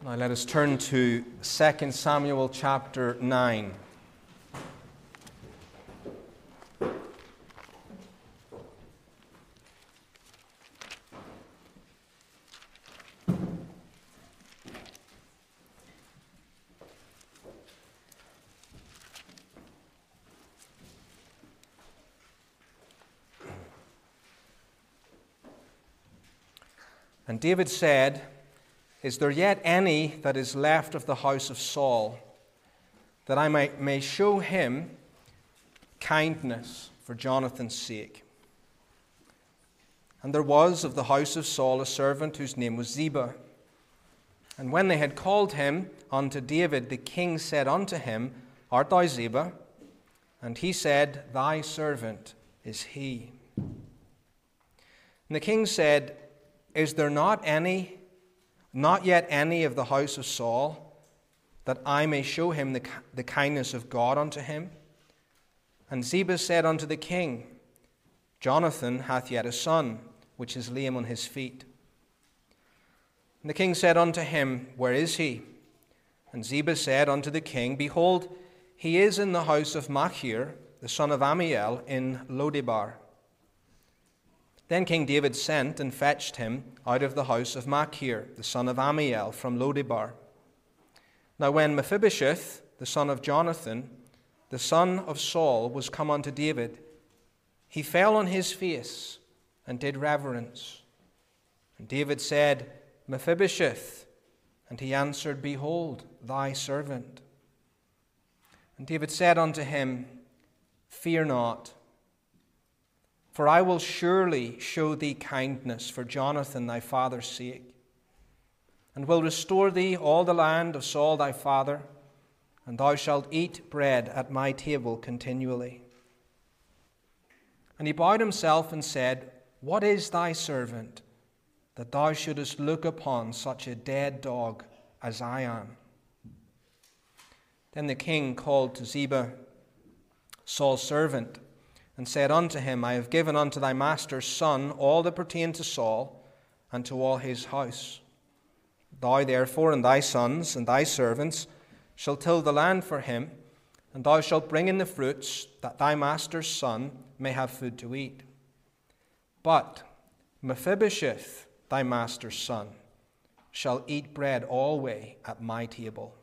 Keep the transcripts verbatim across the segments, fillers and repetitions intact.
Now let us turn to Second Samuel chapter nine. And David said, "Is there yet any that is left of the house of Saul, that I might, may show him kindness for Jonathan's sake?" And there was of the house of Saul a servant whose name was Ziba. And when they had called him unto David, the king said unto him, "Art thou Ziba?" And he said, "Thy servant is he." And the king said, "Is there not any, not yet any of the house of Saul, that I may show him the, the kindness of God unto him?" And Ziba said unto the king, "Jonathan hath yet a son, which is lame on his feet." And the king said unto him, "Where is he?" And Ziba said unto the king, "Behold, he is in the house of Machir, the son of Ammiel, in Lodebar." Then King David sent and fetched him out of the house of Machir, the son of Ammiel, from Lodebar. Now when Mephibosheth, the son of Jonathan, the son of Saul, was come unto David, he fell on his face and did reverence. And David said, "Mephibosheth." And he answered, "Behold, thy servant." And David said unto him, "Fear not, for I will surely show thee kindness for Jonathan thy father's sake, and will restore thee all the land of Saul thy father, and thou shalt eat bread at my table continually." And he bowed himself and said, "What is thy servant, that thou shouldest look upon such a dead dog as I am?" Then the king called to Ziba, Saul's servant, and said unto him, "I have given unto thy master's son all that pertained to Saul, and to all his house. Thou therefore and thy sons and thy servants shall till the land for him, and thou shalt bring in the fruits, that thy master's son may have food to eat. But Mephibosheth, thy master's son, shall eat bread alway at my table."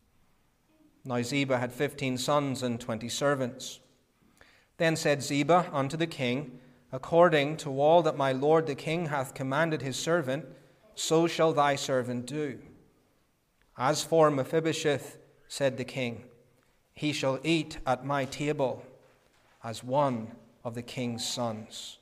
Now Ziba had fifteen sons and twenty servants. Then said Ziba unto the king, "According to all that my lord the king hath commanded his servant, so shall thy servant do. As for Mephibosheth," said the king, "he shall eat at my table as one of the king's sons."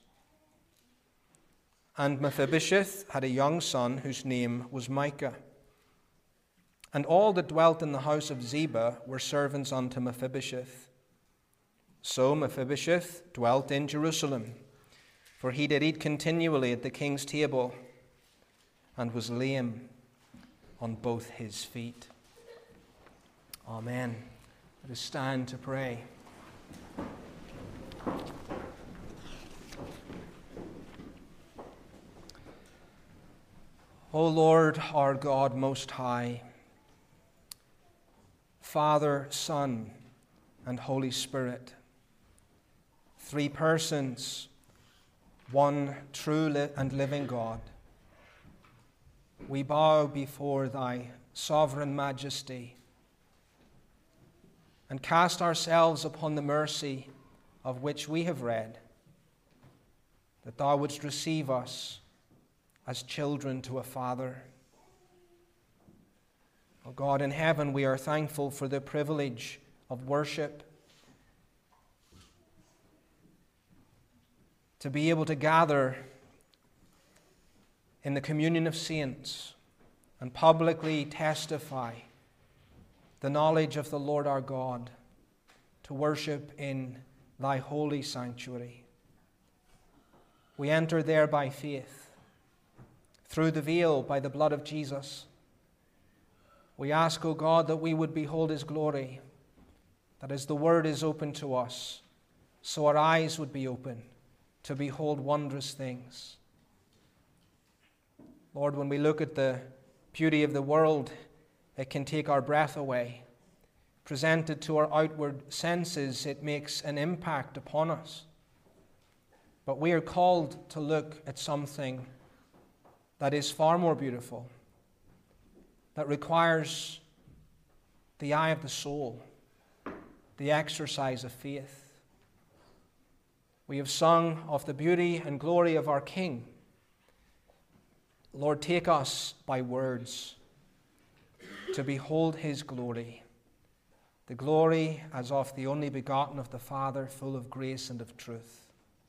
And Mephibosheth had a young son whose name was Micah. And all that dwelt in the house of Ziba were servants unto Mephibosheth. So Mephibosheth dwelt in Jerusalem, for he did eat continually at the king's table, and was lame on both his feet. Amen. Let us stand to pray. O Lord, our God most high, Father, Son, and Holy Spirit, three persons, one true and living God, we bow before thy sovereign majesty and cast ourselves upon the mercy of which we have read, that thou wouldst receive us as children to a Father. O God in heaven, we are thankful for the privilege of worship, to be able to gather in the communion of saints and publicly testify the knowledge of the Lord our God, to worship in thy holy sanctuary. We enter there by faith, through the veil by the blood of Jesus. We ask, O God, that we would behold his glory, that as the word is open to us, so our eyes would be open to behold wondrous things. Lord, when we look at the beauty of the world it can take our breath away. Presented to our outward senses, it makes an impact upon us. But we are called to look at something that is far more beautiful, that requires the eye of the soul, the exercise of faith. We have sung of the beauty and glory of our King. Lord, take us by words to behold his glory, the glory as of the only begotten of the Father, full of grace and of truth.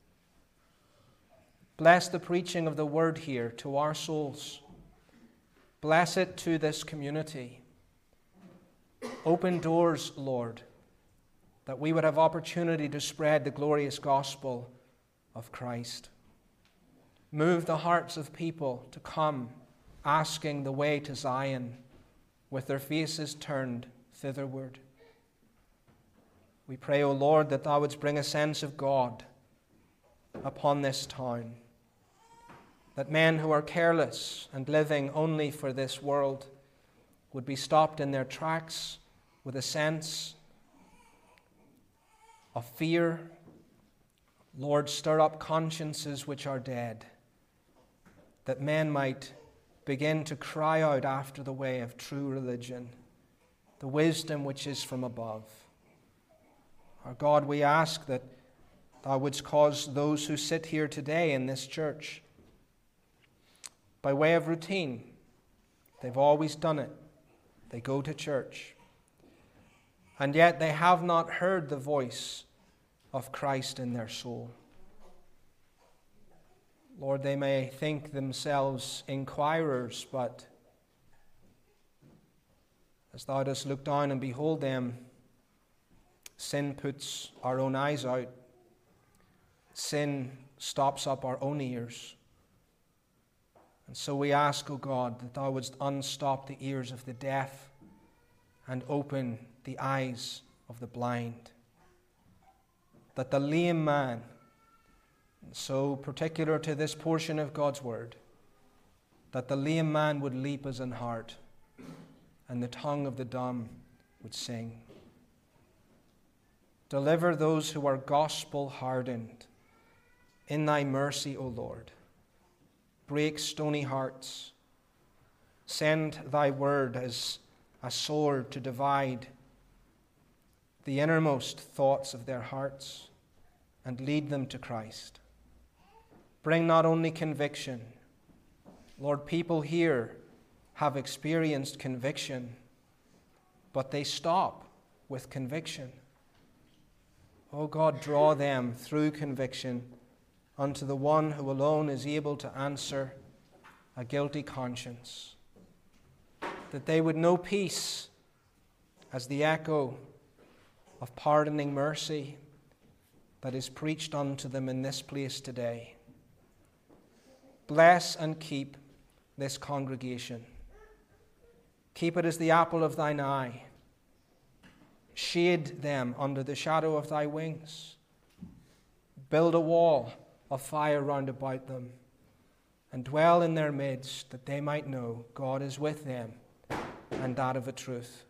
Bless the preaching of the word here to our souls. Bless it to this community. Open doors, Lord, that we would have opportunity to spread the glorious gospel of Christ. Move the hearts of people to come asking the way to Zion with their faces turned thitherward. We pray, O Lord, that thou wouldst bring a sense of God upon this town, that men who are careless and living only for this world would be stopped in their tracks with a sense of fear. Lord, stir up consciences which are dead, that men might begin to cry out after the way of true religion, the wisdom which is from above. Our God, we ask that thou wouldst cause those who sit here today in this church, by way of routine, they've always done it. They go to church. And yet they have not heard the voice of Christ in their soul. Lord, they may think themselves inquirers, but as thou dost look down and behold them, sin puts our own eyes out. Sin stops up our own ears. And so we ask, O God, that thou wouldst unstop the ears of the deaf and open the eyes of the blind. That the lame man, so particular to this portion of God's word, that the lame man would leap as an hart, and the tongue of the dumb would sing. Deliver those who are gospel hardened in thy mercy, O Lord. Break stony hearts. Send thy word as a sword to divide the innermost thoughts of their hearts and lead them to Christ. Bring not only conviction. Lord, people here have experienced conviction, but they stop with conviction. Oh God, draw them through conviction unto the one who alone is able to answer a guilty conscience, that they would know peace as the echo of pardoning mercy that is preached unto them in this place today. Bless and keep this congregation. Keep it as the apple of thine eye. Shade them under the shadow of thy wings. Build a wall of fire round about them, and dwell in their midst, that they might know God is with them, and that of a truth.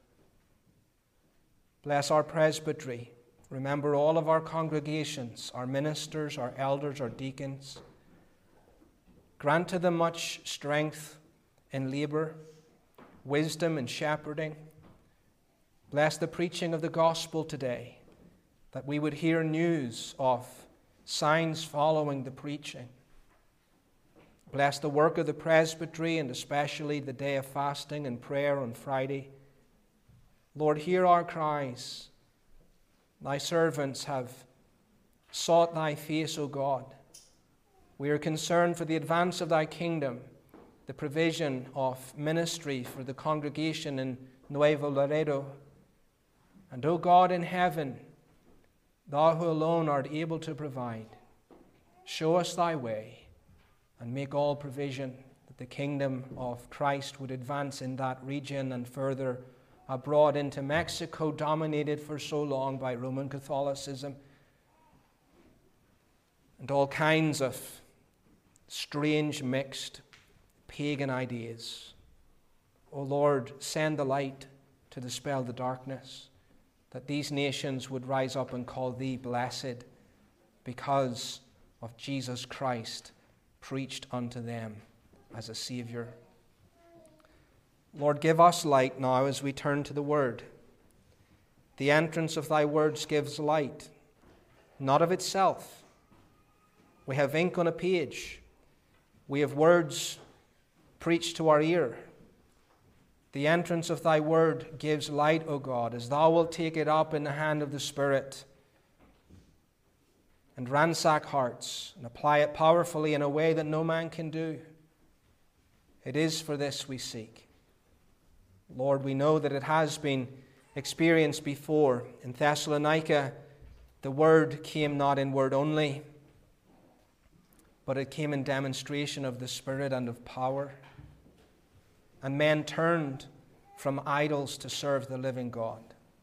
Bless our presbytery. Remember all of our congregations, our ministers, our elders, our deacons. Grant to them much strength in labor, wisdom in shepherding. Bless the preaching of the gospel today, that we would hear news of signs following the preaching. Bless the work of the presbytery, and especially the day of fasting and prayer on Friday. Lord, hear our cries. Thy servants have sought thy face, O God. We are concerned for the advance of thy kingdom, the provision of ministry for the congregation in Nuevo Laredo. And, O God in heaven, thou who alone art able to provide, show us thy way and make all provision that the kingdom of Christ would advance in that region and further abroad into Mexico, dominated for so long by Roman Catholicism and all kinds of strange mixed pagan ideas. O Lord, send the light to dispel the darkness, that these nations would rise up and call thee blessed because of Jesus Christ preached unto them as a Savior. Lord, give us light now as we turn to the Word. The entrance of thy words gives light, not of itself. We have ink on a page. We have words preached to our ear. The entrance of thy word gives light, O God, as thou wilt take it up in the hand of the Spirit and ransack hearts and apply it powerfully in a way that no man can do. It is for this we seek. Lord, we know that it has been experienced before. In Thessalonica, the word came not in word only, but it came in demonstration of the Spirit and of power. And men turned from idols to serve the living God.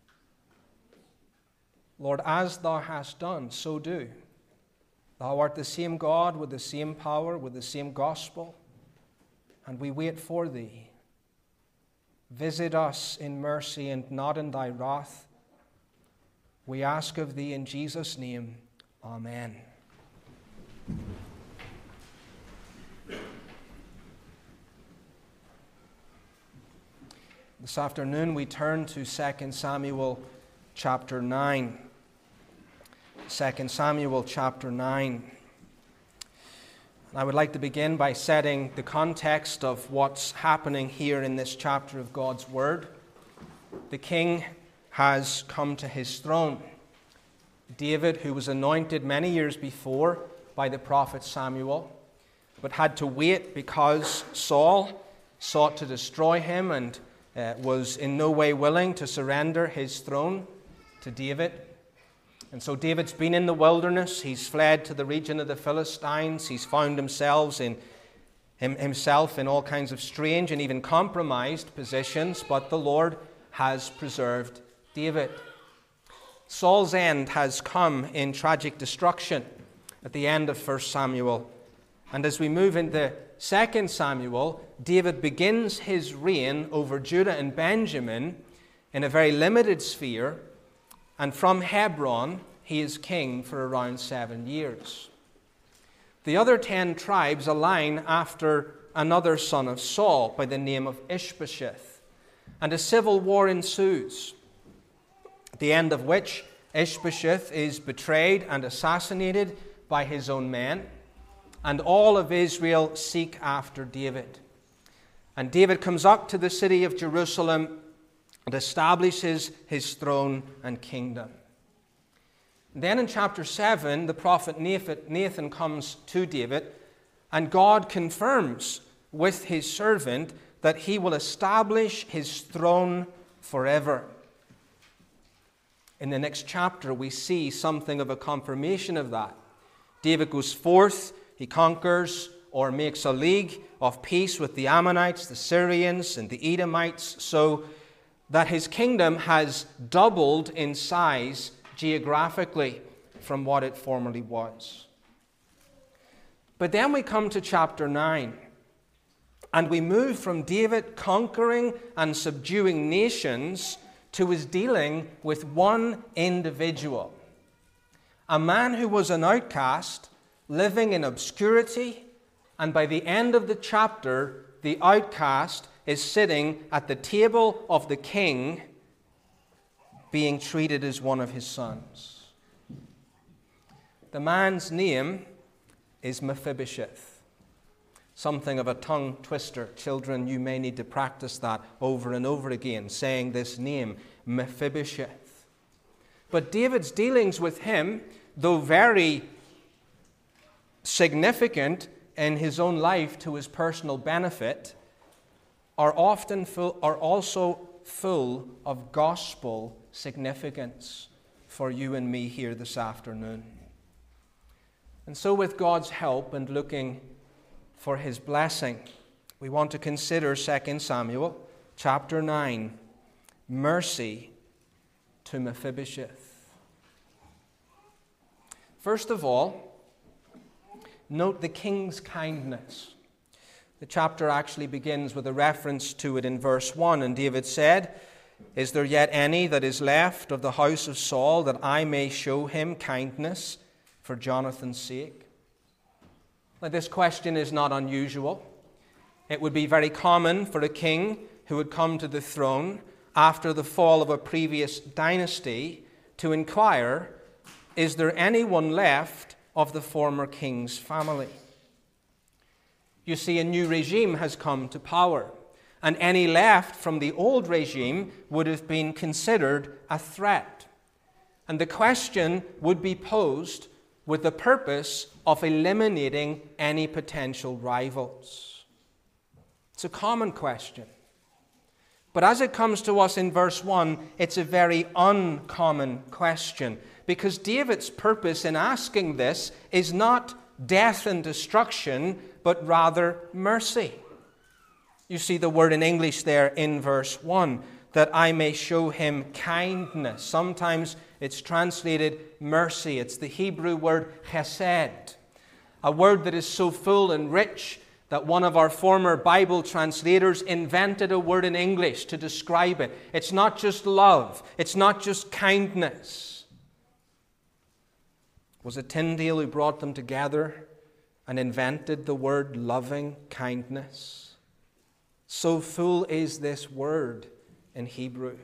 Lord, as thou hast done, so do. Thou art the same God with the same power, with the same gospel, and we wait for thee. Visit us in mercy and not in thy wrath. We ask of thee in Jesus' name. Amen. This afternoon we turn to Second Samuel chapter nine. Second Samuel chapter nine. I would like to begin by setting the context of what's happening here in this chapter of God's Word. The king has come to his throne. David, who was anointed many years before by the prophet Samuel, but had to wait because Saul sought to destroy him and uh, was in no way willing to surrender his throne to David. And so David's been in the wilderness. He's fled to the region of the Philistines. He's found himself in, himself in all kinds of strange and even compromised positions, but the Lord has preserved David. Saul's end has come in tragic destruction at the end of First Samuel. And as we move into Second Samuel, David begins his reign over Judah and Benjamin in a very limited sphere, and from Hebron he is king for around seven years. The other ten tribes align after another son of Saul by the name of Ishbosheth, and a civil war ensues, at the end of which Ishbosheth is betrayed and assassinated by his own men, and all of Israel seek after David. And David comes up to the city of Jerusalem and establishes his throne and kingdom. Then in chapter seven, the prophet Nathan comes to David, and God confirms with his servant that he will establish his throne forever. In the next chapter, we see something of a confirmation of that. David goes forth, he conquers or makes a league of peace with the Ammonites, the Syrians, and the Edomites, so that his kingdom has doubled in size geographically from what it formerly was. But then we come to chapter nine, and we move from David conquering and subduing nations to his dealing with one individual, a man who was an outcast, living in obscurity, and by the end of the chapter, the outcast is sitting at the table of the king, being treated as one of his sons. The man's name is Mephibosheth. Something of a tongue twister. Children, you may need to practice that over and over again, saying this name, Mephibosheth. But David's dealings with him, though very significant in his own life to his personal benefit, are often full, are also full of gospel significance for you and me here this afternoon. And so with God's help and looking for his blessing, we want to consider Second Samuel chapter nine, mercy to Mephibosheth. First of all, note the king's kindness. The chapter actually begins with a reference to it in verse one. And David said, "Is there yet any that is left of the house of Saul, that I may show him kindness for Jonathan's sake?" Now, this question is not unusual. It would be very common for a king who would come to the throne after the fall of a previous dynasty to inquire, is there anyone left of the former king's family? You see, a new regime has come to power, and any left from the old regime would have been considered a threat. And the question would be posed with the purpose of eliminating any potential rivals. It's a common question. But as it comes to us in verse one, it's a very uncommon question, because David's purpose in asking this is not death and destruction, but rather mercy. You see the word in English there in verse one, that I may show him kindness. Sometimes it's translated mercy. It's the Hebrew word chesed, a word that is so full and rich that one of our former Bible translators invented a word in English to describe it. It's not just love. It's not just kindness. Was it Tyndale who brought them together and invented the word loving kindness? So full is this word in Hebrew.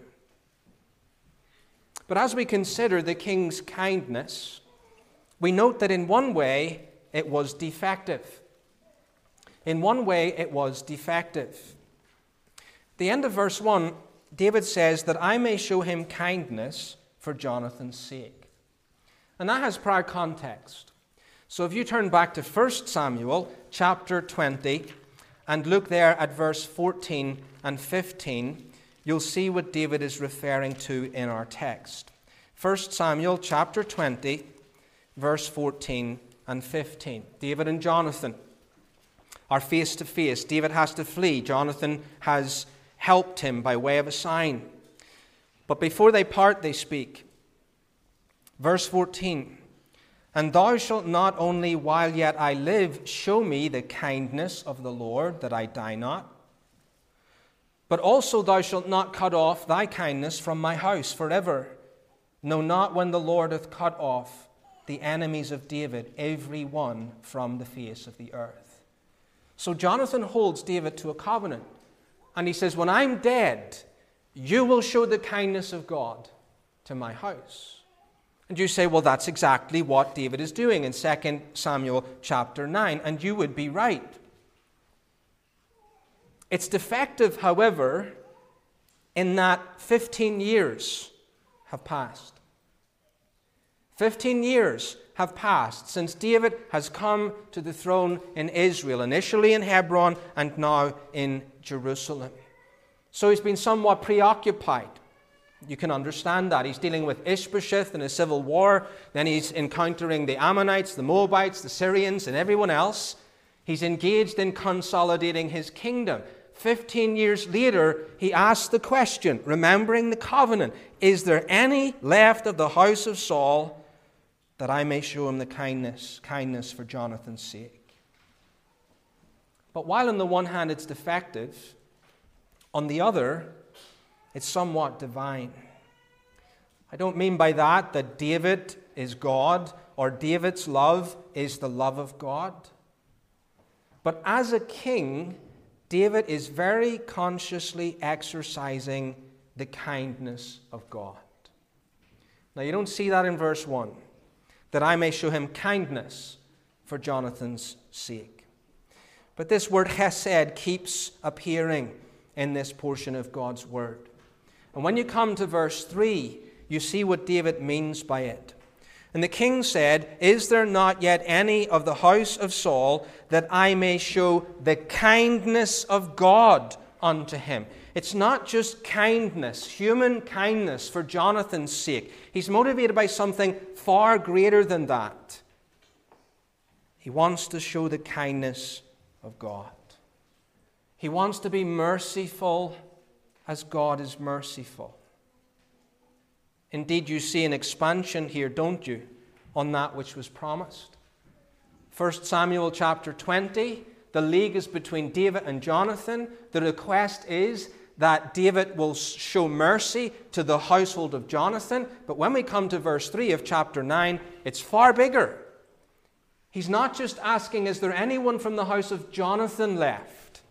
But as we consider the king's kindness, we note that in one way it was defective. In one way, it was defective. At the end of verse one, David says that I may show him kindness for Jonathan's sake. And that has prior context. So if you turn back to First Samuel chapter twenty and look there at verse fourteen and fifteen, you'll see what David is referring to in our text. First Samuel chapter twenty, verse fourteen and fifteen. David and Jonathan are face to face. David has to flee. Jonathan has helped him by way of a sign. But before they part, they speak. Verse fourteen, "And thou shalt not only while yet I live show me the kindness of the Lord, that I die not, but also thou shalt not cut off thy kindness from my house forever. No, not when the Lord hath cut off the enemies of David, every one from the face of the earth." So Jonathan holds David to a covenant. And he says, when I'm dead, you will show the kindness of God to my house. And you say, well, that's exactly what David is doing in Second Samuel chapter nine. And you would be right. It's defective, however, in that fifteen years have passed. Fifteen years have passed since David has come to the throne in Israel, initially in Hebron and now in Jerusalem. So he's been somewhat preoccupied. You can understand that. He's dealing with Ishbosheth in a civil war. Then he's encountering the Ammonites, the Moabites, the Syrians, and everyone else. He's engaged in consolidating his kingdom. Fifteen years later, he asks the question, remembering the covenant, is there any left of the house of Saul that I may show him the kindness, kindness for Jonathan's sake? But while on the one hand it's defective, on the other, it's somewhat divine. I don't mean by that that David is God or David's love is the love of God. But as a king, David is very consciously exercising the kindness of God. Now you don't see that in verse one. That I may show him kindness for Jonathan's sake. But this word chesed keeps appearing in this portion of God's word. And when you come to verse three, you see what David means by it. And the king said, is there not yet any of the house of Saul, that I may show the kindness of God unto him? It's not just kindness, human kindness for Jonathan's sake. He's motivated by something far greater than that. He wants to show the kindness of God. He wants to be merciful as God is merciful. Indeed, you see an expansion here, don't you, on that which was promised. First Samuel chapter twenty, The league is between David and Jonathan. The request is that David will show mercy to the household of Jonathan. But when we come to verse three of chapter nine, it's far bigger. He's not just asking, is there anyone from the house of Jonathan left?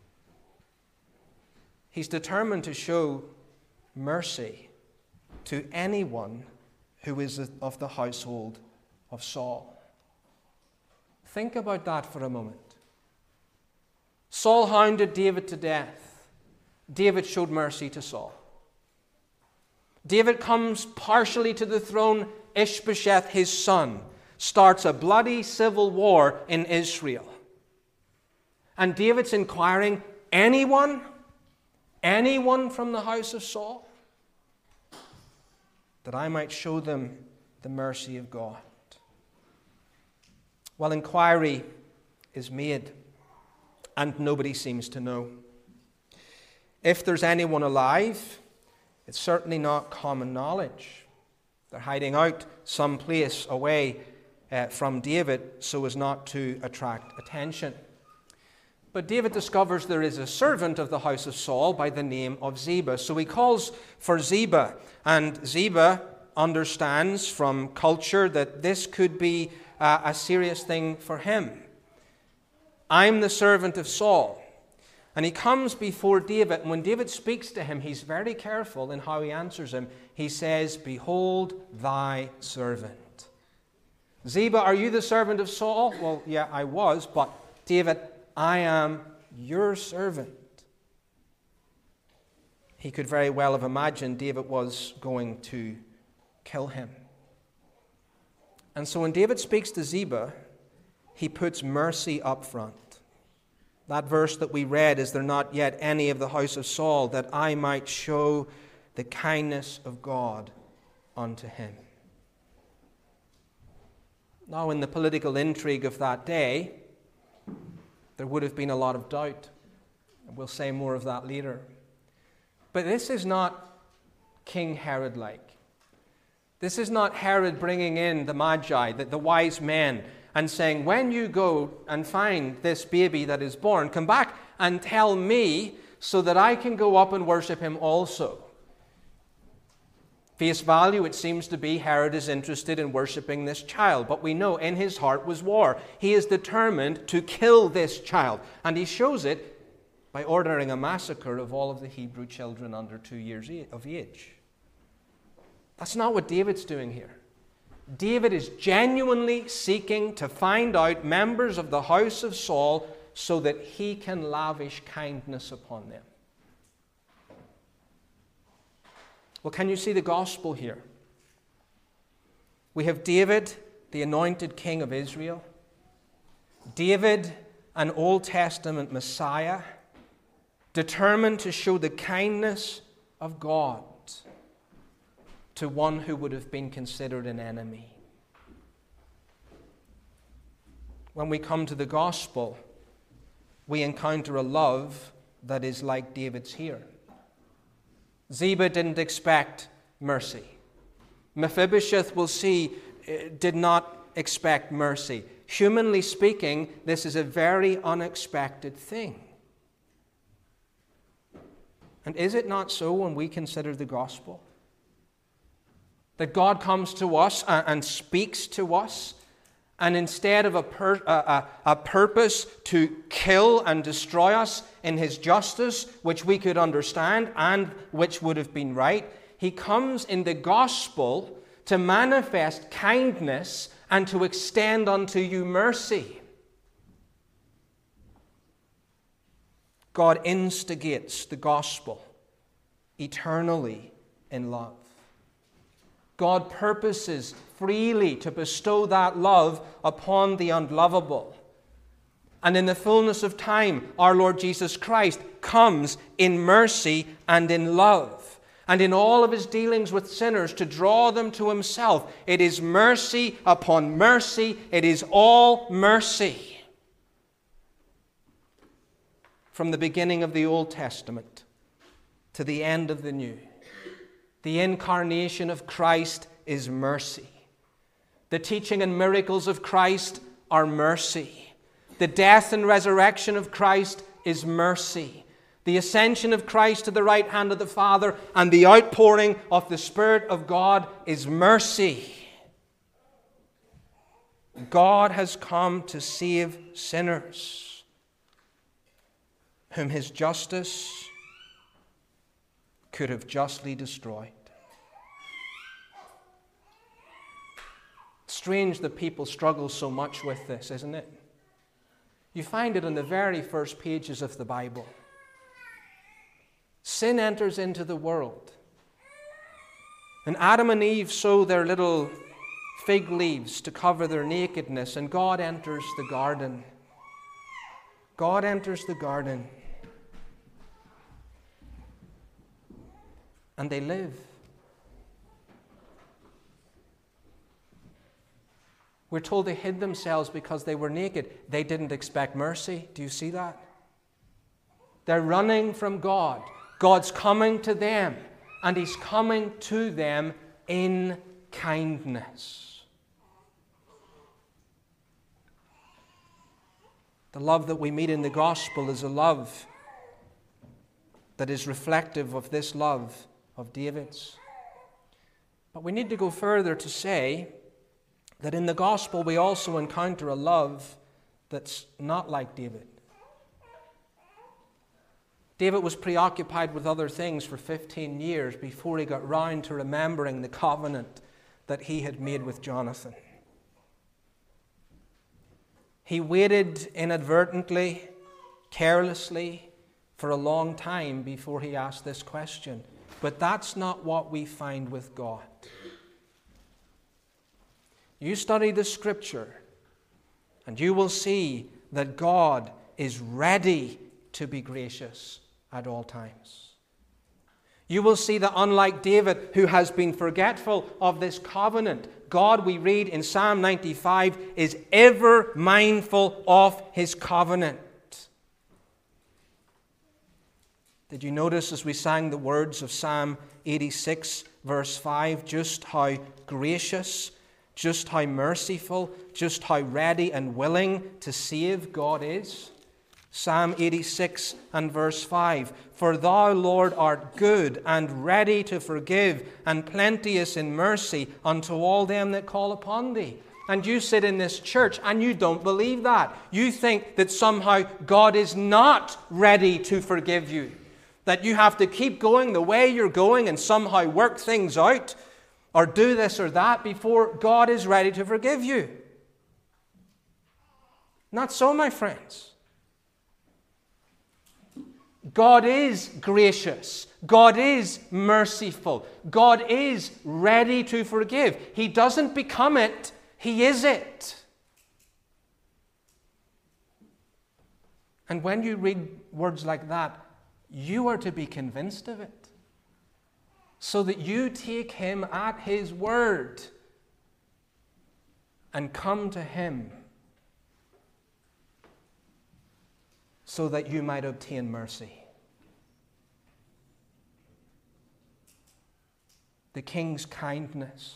He's determined to show mercy to anyone who is of the household of Saul. Think about that for a moment. Saul hounded David to death. David showed mercy to Saul. David comes partially to the throne. Ishbosheth, his son, starts a bloody civil war in Israel. And David's inquiring, anyone? Anyone from the house of Saul? That I might show them the mercy of God. Well, inquiry is made, and nobody seems to know. If there's anyone alive, it's certainly not common knowledge. They're hiding out someplace away uh, from David so as not to attract attention. But David discovers there is a servant of the house of Saul by the name of Ziba. So he calls for Ziba, and Ziba understands from culture that this could be uh, a serious thing for him. I'm the servant of Saul. And he comes before David, and when David speaks to him, he's very careful in how he answers him. He says, behold thy servant. Ziba, are you the servant of Saul? Well, yeah, I was, but David, I am your servant. He could very well have imagined David was going to kill him. And so when David speaks to Ziba, he puts mercy up front. That verse that we read, is there not yet any of the house of Saul, that I might show the kindness of God unto him? Now, in the political intrigue of that day, there would have been a lot of doubt. And we'll say more of that later. But this is not King Herod-like. This is not Herod bringing in the Magi, the, the wise men, and saying, when you go and find this baby that is born, come back and tell me so that I can go up and worship him also. Face value, it seems to be Herod is interested in worshiping this child, but we know in his heart was war. He is determined to kill this child, and he shows it by ordering a massacre of all of the Hebrew children under two years of age. That's not what David's doing here. David is genuinely seeking to find out members of the house of Saul so that he can lavish kindness upon them. Well, can you see the gospel here? We have David, the anointed king of Israel. David, an Old Testament Messiah, determined to show the kindness of God to one who would have been considered an enemy. When we come to the gospel, we encounter a love that is like David's here. Ziba didn't expect mercy. Mephibosheth, we'll see, did not expect mercy. Humanly speaking, this is a very unexpected thing. And is it not so when we consider the gospel? That God comes to us and speaks to us, and instead of a, pur- a, a purpose to kill and destroy us in his justice, which we could understand and which would have been right, he comes in the gospel to manifest kindness and to extend unto you mercy. God instigates the gospel eternally in love. God purposes freely to bestow that love upon the unlovable. And in the fullness of time, our Lord Jesus Christ comes in mercy and in love. And in all of his dealings with sinners to draw them to himself. It is mercy upon mercy. It is all mercy. From the beginning of the Old Testament to the end of the New, the incarnation of Christ is mercy. The teaching and miracles of Christ are mercy. The death and resurrection of Christ is mercy. The ascension of Christ to the right hand of the Father and the outpouring of the Spirit of God is mercy. God has come to save sinners whom his justice could have justly destroyed. Strange that people struggle so much with this, isn't it? You find it in the very first pages of the Bible. Sin enters into the world. And Adam and Eve sow their little fig leaves to cover their nakedness, and God enters the garden. God enters the garden. And they live. We're told they hid themselves because they were naked. They didn't expect mercy. Do you see that? They're running from God. God's coming to them, and he's coming to them in kindness. The love that we meet in the gospel is a love that is reflective of this love of David's. But we need to go further to say that in the gospel we also encounter a love that's not like David. David was preoccupied with other things for fifteen years before he got round to remembering the covenant that he had made with Jonathan. He waited inadvertently, carelessly, for a long time before he asked this question. But that's not what we find with God. You study the Scripture, and you will see that God is ready to be gracious at all times. You will see that unlike David, who has been forgetful of this covenant, God, we read in Psalm ninety-five, is ever mindful of his covenant. Did you notice as we sang the words of Psalm eighty-six, verse five, just how gracious, just how merciful, just how ready and willing to save God is? Psalm eighty-six and verse five, "For thou, Lord, art good and ready to forgive, and plenteous in mercy unto all them that call upon thee." And you sit in this church and you don't believe that. You think that somehow God is not ready to forgive you, that you have to keep going the way you're going and somehow work things out or do this or that before God is ready to forgive you. Not so, my friends. God is gracious. God is merciful. God is ready to forgive. He doesn't become it. He is it. And when you read words like that, you are to be convinced of it, so that you take him at his word and come to him so that you might obtain mercy. The king's kindness.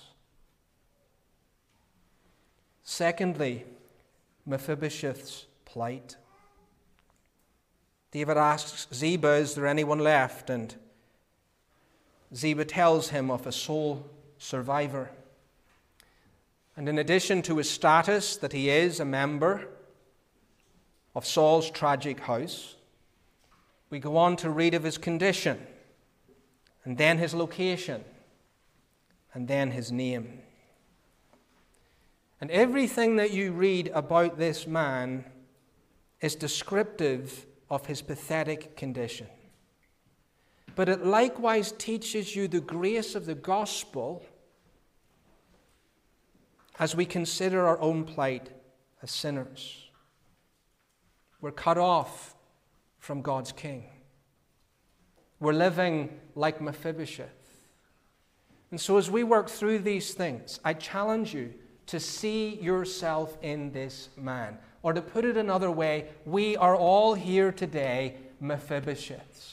Secondly, Mephibosheth's plight. David asks Ziba, "Is there anyone left?" And Ziba tells him of a sole survivor. And in addition to his status that he is a member of Saul's tragic house, we go on to read of his condition, and then his location, and then his name. And everything that you read about this man is descriptive of his pathetic condition. But it likewise teaches you the grace of the gospel as we consider our own plight as sinners. We're cut off from God's king. We're living like Mephibosheth. And so as we work through these things, I challenge you to see yourself in this man. Or to put it another way, we are all here today Mephibosheths.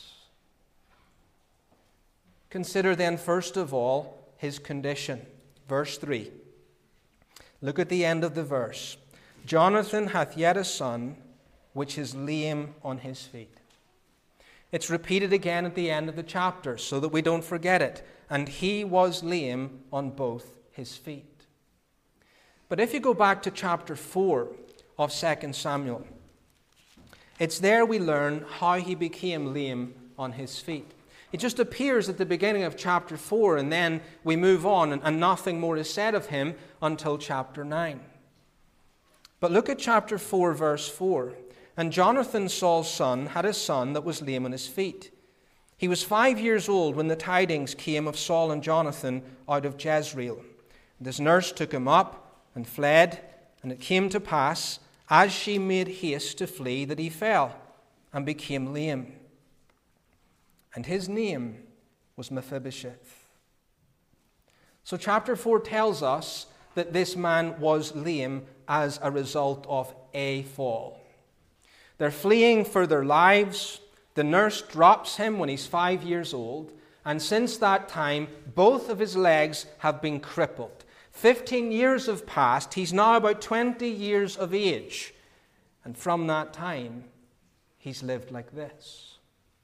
Consider then, first of all, his condition. Verse three. Look at the end of the verse. Jonathan hath yet a son, which is lame on his feet. It's repeated again at the end of the chapter so that we don't forget it. And he was lame on both his feet. But if you go back to chapter four of Second Samuel, it's there we learn how he became lame on his feet. It just appears at the beginning of chapter four, and then we move on, and, and nothing more is said of him until chapter nine. But look at chapter four, verse four. And Jonathan, Saul's son, had a son that was lame on his feet. He was five years old when the tidings came of Saul and Jonathan out of Jezreel. And his nurse took him up and fled, and it came to pass, as she made haste to flee, that he fell and became lame. And his name was Mephibosheth. So chapter four tells us that this man was lame as a result of a fall. They're fleeing for their lives. The nurse drops him when he's five years old. And since that time, both of his legs have been crippled. Fifteen years have passed. He's now about twenty years of age. And from that time, he's lived like this.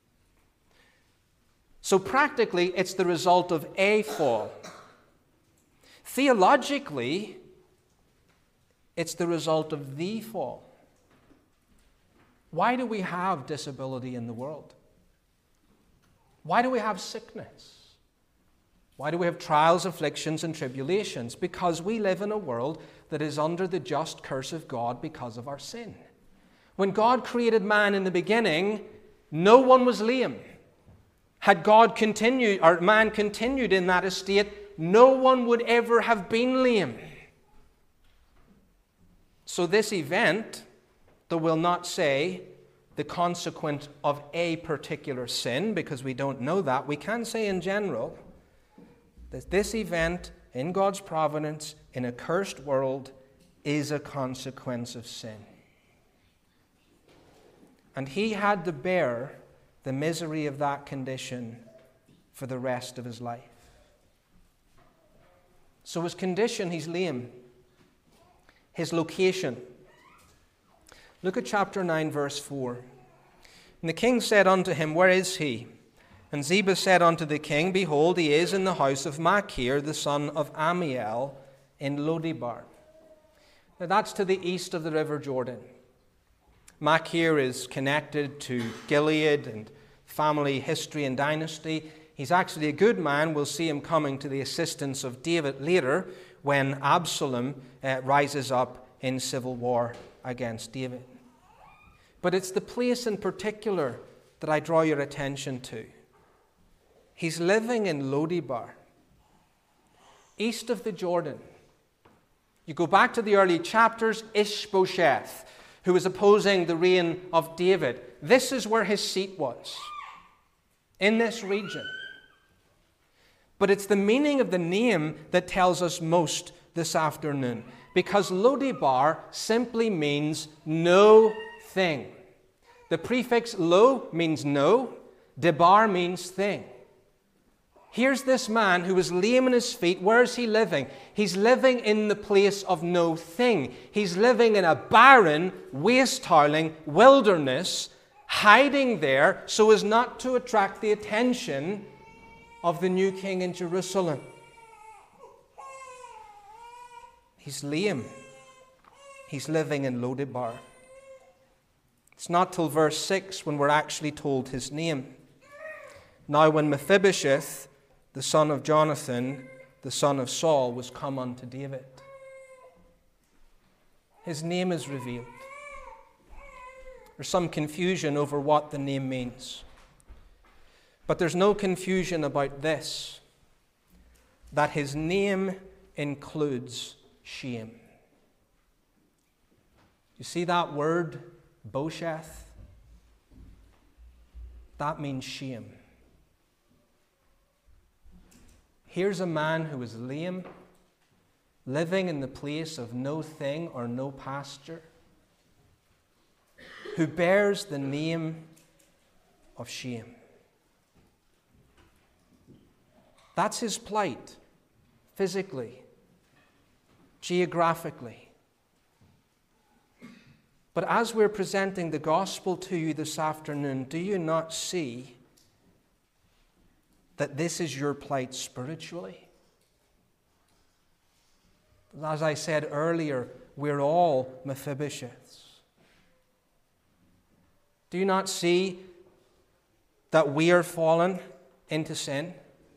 So practically, it's the result of a fall. Theologically, it's the result of the fall. Why do we have disability in the world? Why do we have sickness? Why do we have trials, afflictions, and tribulations? Because we live in a world that is under the just curse of God because of our sin. When God created man in the beginning, no one was lame. Had God continued, or man continued in that estate, no one would ever have been lame. So this event, though we'll not say the consequence of a particular sin, because we don't know that, we can say in general that this event in God's providence in a cursed world is a consequence of sin. And he had to bear the misery of that condition for the rest of his life. So his condition, he's lame. His location. Look at chapter nine, verse four. And the king said unto him, Where is he? And Ziba said unto the king, Behold, he is in the house of Machir, the son of Ammiel, in Lodebar. Now that's to the east of the river Jordan. Machir is connected to Gilead and family history and dynasty. He's actually a good man. We'll see him coming to the assistance of David later when Absalom uh, rises up in civil war against David. But it's the place in particular that I draw your attention to. He's living in Lodebar, east of the Jordan. You go back to the early chapters, Ishbosheth, who was opposing the reign of David. This is where his seat was, in this region. But it's the meaning of the name that tells us most this afternoon, because Lodebar simply means no thing. The prefix lo means no, debar means thing. Here's this man who is lame in his feet. Where is he living? He's living in the place of no thing. He's living in a barren, waste-howling wilderness, hiding there so as not to attract the attention of the new king in Jerusalem. He's lame. He's living in Lodebar. It's not till verse six when we're actually told his name. Now when Mephibosheth, the son of Jonathan, the son of Saul, was come unto David. His name is revealed. There's some confusion over what the name means. But there's no confusion about this, that his name includes shame. You see that word, Bosheth? That means shame. Here's a man who is lame, living in the place of no thing or no pasture, who bears the name of shame. That's his plight, physically, geographically. But as we're presenting the gospel to you this afternoon, do you not see that this is your plight spiritually? As I said earlier, we're all Mephibosheths. Do you not see that we are fallen into sin?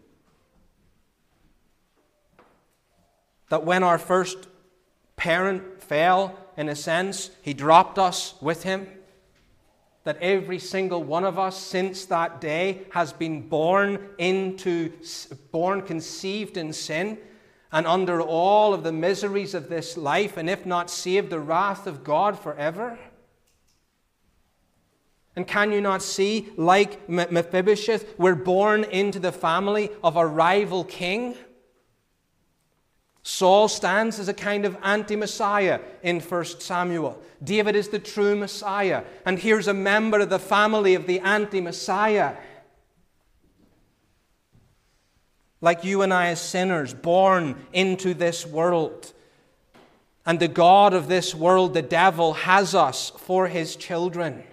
That when our first parent fell, in a sense, he dropped us with him. That every single one of us since that day has been born into, born conceived in sin and under all of the miseries of this life, and if not saved, the wrath of God forever. And can you not see, like Mephibosheth, we're born into the family of a rival king? Saul stands as a kind of anti-Messiah in First Samuel. David is the true Messiah. And here's a member of the family of the anti-Messiah. Like you and I as sinners, born into this world. And the God of this world, the devil, has us for his children.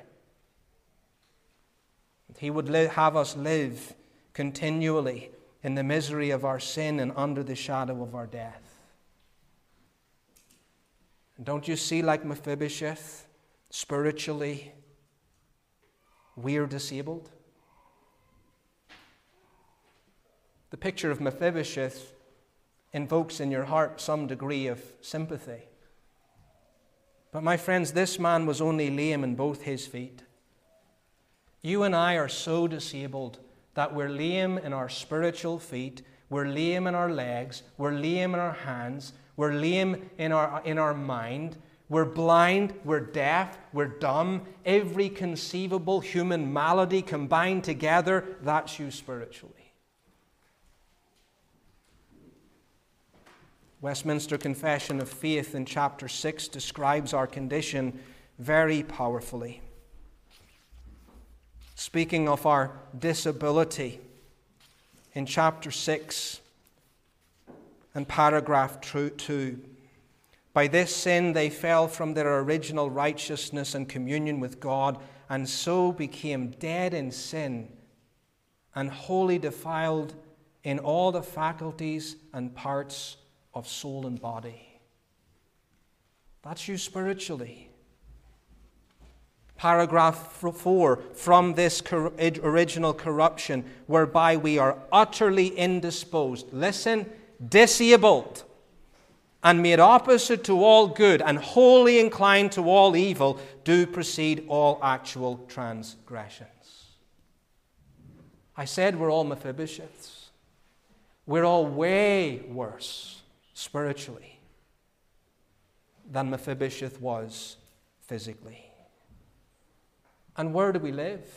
He would li- have us live continually in the misery of our sin and under the shadow of our death. And don't you see, like Mephibosheth, spiritually, we're disabled? The picture of Mephibosheth invokes in your heart some degree of sympathy. But my friends, this man was only lame in both his feet. You and I are so disabled that we're lame in our spiritual feet, we're lame in our legs, we're lame in our hands, we're lame in our, in our mind, we're blind, we're deaf, we're dumb. Every conceivable human malady combined together, that's you spiritually. Westminster Confession of Faith in chapter six describes our condition very powerfully. Speaking of our disability, in chapter six and paragraph two, by this sin they fell from their original righteousness and communion with God, and so became dead in sin and wholly defiled in all the faculties and parts of soul and body. That's you spiritually. Paragraph four, from this cor- original corruption whereby we are utterly indisposed. Listen, disabled and made opposite to all good and wholly inclined to all evil, do proceed all actual transgressions. I said we're all Mephibosheths. We're all way worse spiritually than Mephibosheth was physically. And where do we live?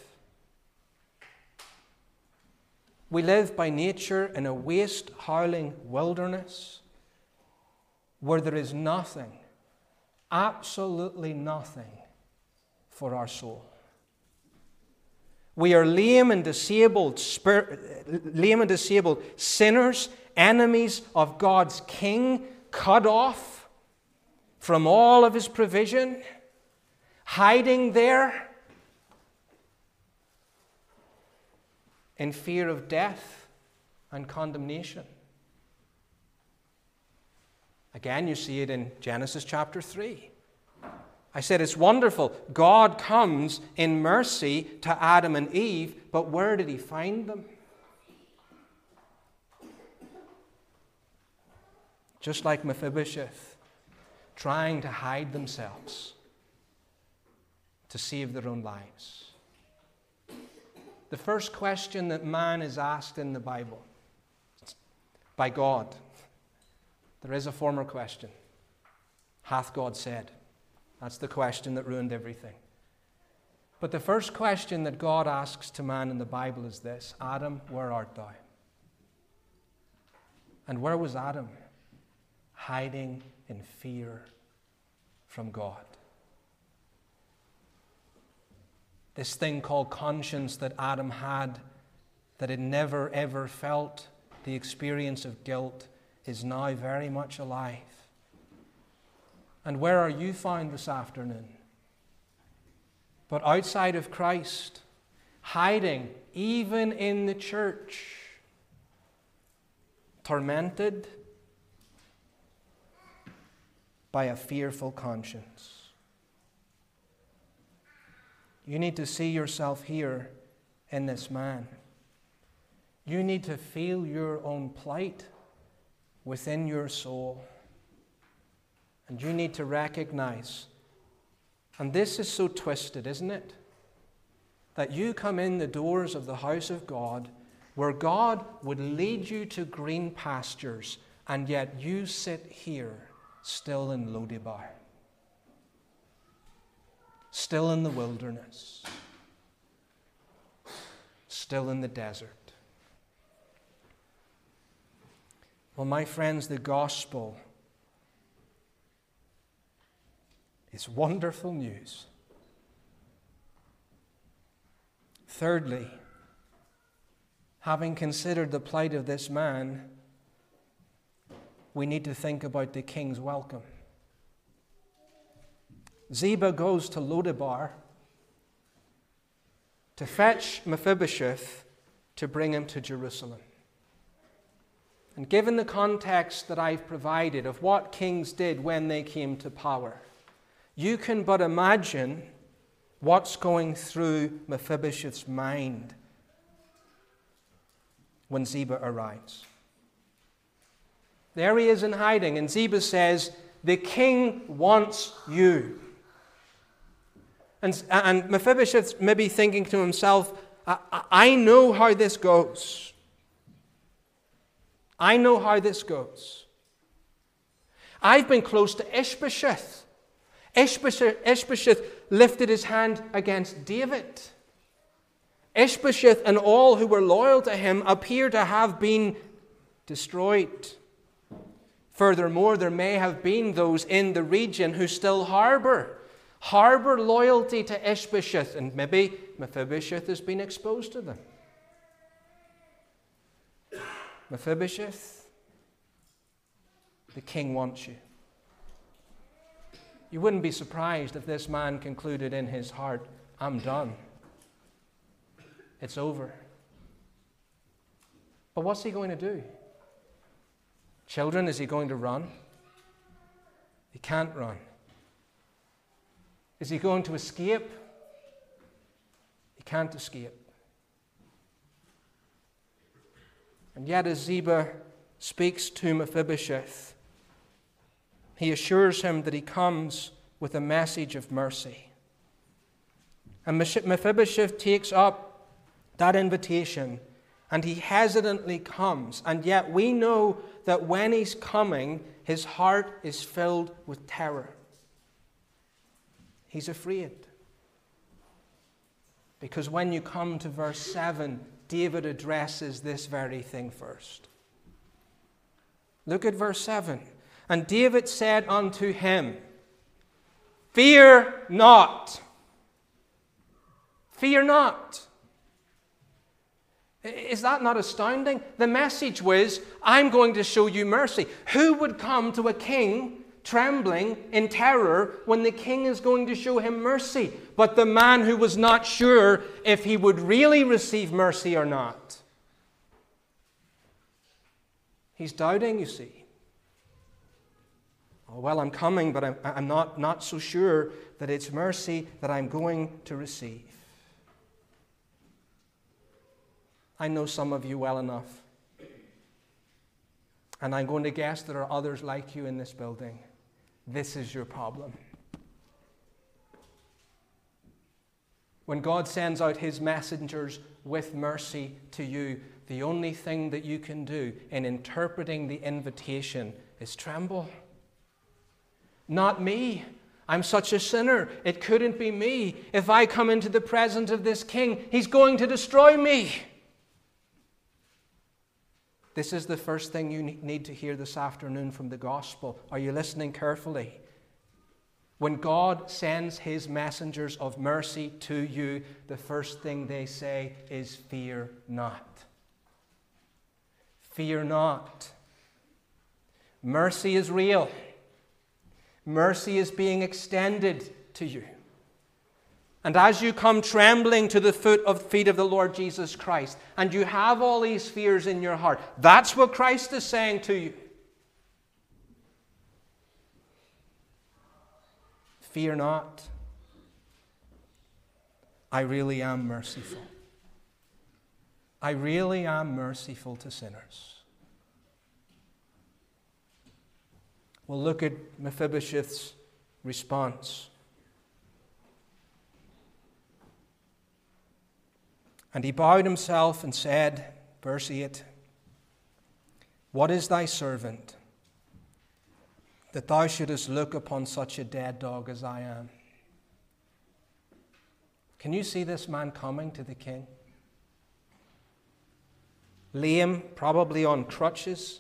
We live by nature in a waste, howling wilderness where there is nothing, absolutely nothing for our soul. We are lame and disabled, spirit, lame and disabled sinners, enemies of God's King, cut off from all of his provision, hiding there in fear of death and condemnation. Again, you see it in Genesis chapter three. I said it's wonderful. God comes in mercy to Adam and Eve, but where did he find them? Just like Mephibosheth, trying to hide themselves to save their own lives. The first question that man is asked in the Bible by God, there is a former question. Hath God said? That's the question that ruined everything. But the first question that God asks to man in the Bible is this: Adam, where art thou? And where was Adam? Hiding in fear from God. This thing called conscience that Adam had, that had never ever felt the experience of guilt, is now very much alive. And where are you found this afternoon? but outside of Christ, hiding even in the church, tormented by a fearful conscience. You need to see yourself here in this man. You need to feel your own plight within your soul. And you need to recognize, and this is so twisted, isn't it? That you come in the doors of the house of God, where God would lead you to green pastures, and yet you sit here still in Lodebar, still in the wilderness, still in the desert. Well, my friends, the gospel is wonderful news. Thirdly, having considered the plight of this man, we need to think about the king's welcome. Ziba goes to Lodebar to fetch Mephibosheth to bring him to Jerusalem. And given the context that I've provided of what kings did when they came to power, you can but imagine what's going through Mephibosheth's mind when Ziba arrives. There he is in hiding, and Ziba says, "The king wants you." And, and Mephibosheth's maybe thinking to himself, I, I know how this goes. I know how this goes. I've been close to Ishbosheth. Ishbosheth, Ishbosheth lifted his hand against David. Ishbosheth and all who were loyal to him appear to have been destroyed. Furthermore, there may have been those in the region who still harbor, harbor loyalty to Ishbosheth, and maybe Mephibosheth has been exposed to them. Mephibosheth, the king wants you. You wouldn't be surprised if this man concluded in his heart, I'm done. It's over. But what's he going to do? Children, is he going to run? He can't run. Is he going to escape? He can't escape. And yet as Ziba speaks to Mephibosheth, he assures him that he comes with a message of mercy. And Mephibosheth takes up that invitation, and he hesitantly comes. And yet we know that when he's coming, his heart is filled with terror. He's afraid. Because when you come to verse seven, David addresses this very thing first. Look at verse seven. And David said unto him, Fear not. Fear not. Is that not astounding? The message was, I'm going to show you mercy. Who would come to a king trembling in terror when the king is going to show him mercy? But the man who was not sure if he would really receive mercy or not. He's doubting, you see. Oh, well, I'm coming, but I'm, I'm not, not so sure that it's mercy that I'm going to receive. I know some of you well enough. And I'm going to guess there are others like you in this building. This is your problem. When God sends out his messengers with mercy to you, the only thing that you can do in interpreting the invitation is tremble. Not me. I'm such a sinner. It couldn't be me. If I come into the presence of this king, he's going to destroy me. This is the first thing you need to hear this afternoon from the gospel. Are you listening carefully? When God sends his messengers of mercy to you, the first thing they say is, fear not. Fear not. Mercy is real. Mercy is being extended to you. And as you come trembling to the foot of feet of the Lord Jesus Christ, and you have all these fears in your heart, that's what Christ is saying to you. Fear not. I really am merciful. I really am merciful to sinners. We'll look at Mephibosheth's response. And he bowed himself and said, verse eight, "What is thy servant, that thou shouldest look upon such a dead dog as I am?" Can you see this man coming to the king? Lame, probably on crutches,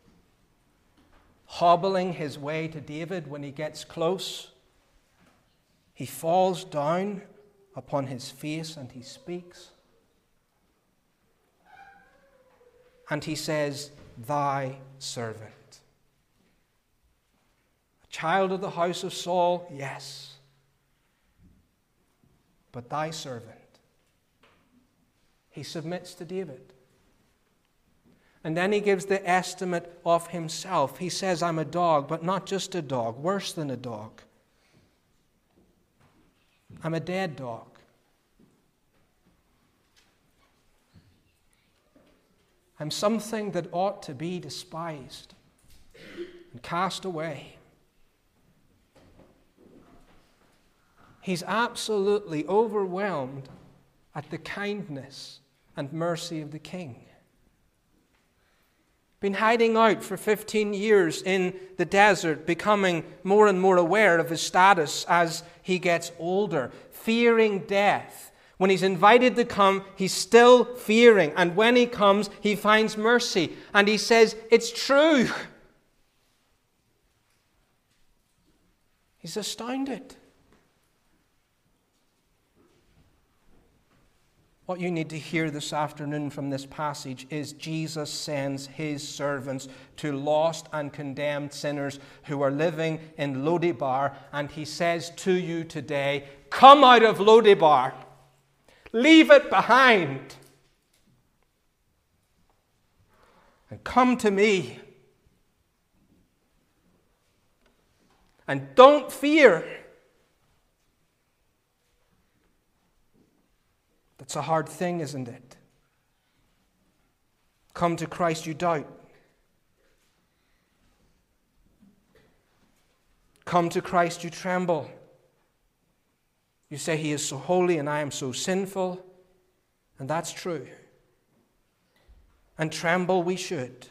hobbling his way to David. When he gets close, he falls down upon his face and he speaks. And he says, "Thy servant." A child of the house of Saul, yes. But thy servant. He submits to David. And then he gives the estimate of himself. He says, "I'm a dog, but not just a dog, worse than a dog. I'm a dead dog. I'm something that ought to be despised and cast away." He's absolutely overwhelmed at the kindness and mercy of the king. Been hiding out for fifteen years in the desert, becoming more and more aware of his status as he gets older, fearing death. When he's invited to come, he's still fearing. And when he comes, he finds mercy. And he says, "It's true." He's astounded. What you need to hear this afternoon from this passage is Jesus sends his servants to lost and condemned sinners who are living in Lodebar. And he says to you today, come out of Lodebar. Leave it behind. And come to me. And don't fear. That's a hard thing, isn't it? Come to Christ, you doubt. Come to Christ, you tremble. You say, he is so holy and I am so sinful. And that's true. And tremble we should.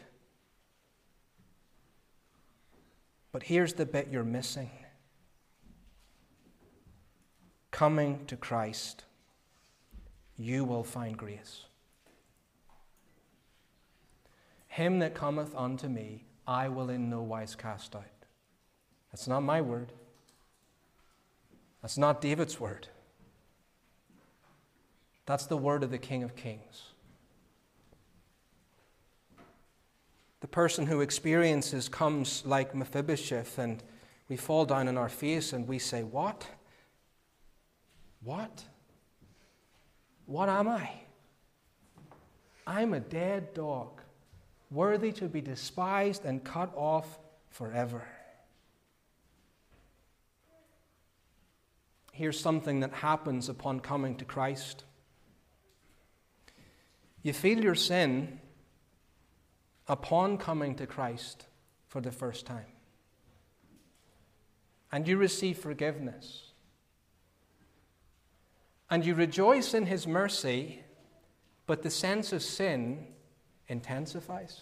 But here's the bit you're missing. Coming to Christ, you will find grace. Him that cometh unto me, I will in no wise cast out. That's not my word. That's not David's word. That's the word of the King of Kings. The person who experiences comes like Mephibosheth, and we fall down on our face and we say, what? What? What am I? I'm a dead dog, worthy to be despised and cut off forever. Here's something that happens upon coming to Christ. You feel your sin upon coming to Christ for the first time. And you receive forgiveness. And you rejoice in his mercy, but the sense of sin intensifies.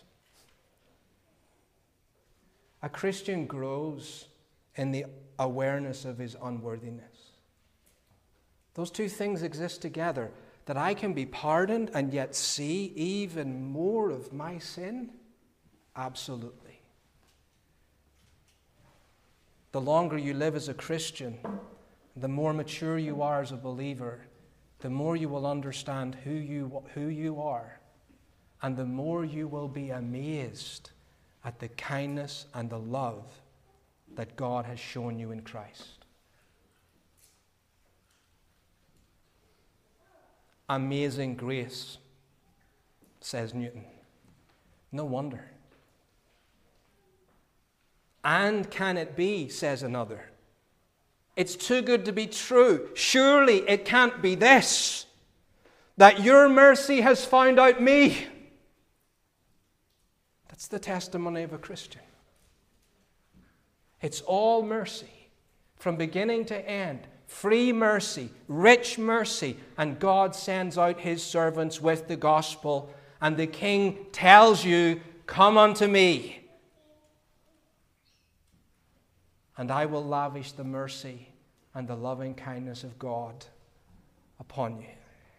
A Christian grows in the awareness of his unworthiness. Those two things exist together, that I can be pardoned and yet see even more of my sin? Absolutely. The longer you live as a Christian, the more mature you are as a believer, the more you will understand who you, who you are, and the more you will be amazed at the kindness and the love that God has shown you in Christ. Amazing grace, says Newton. No wonder. And can it be, says another. It's too good to be true. Surely it can't be this, that your mercy has found out me. That's the testimony of a Christian. It's all mercy, from beginning to end. Free mercy, rich mercy, and God sends out his servants with the gospel, and the King tells you, come unto me, and I will lavish the mercy and the loving kindness of God upon you.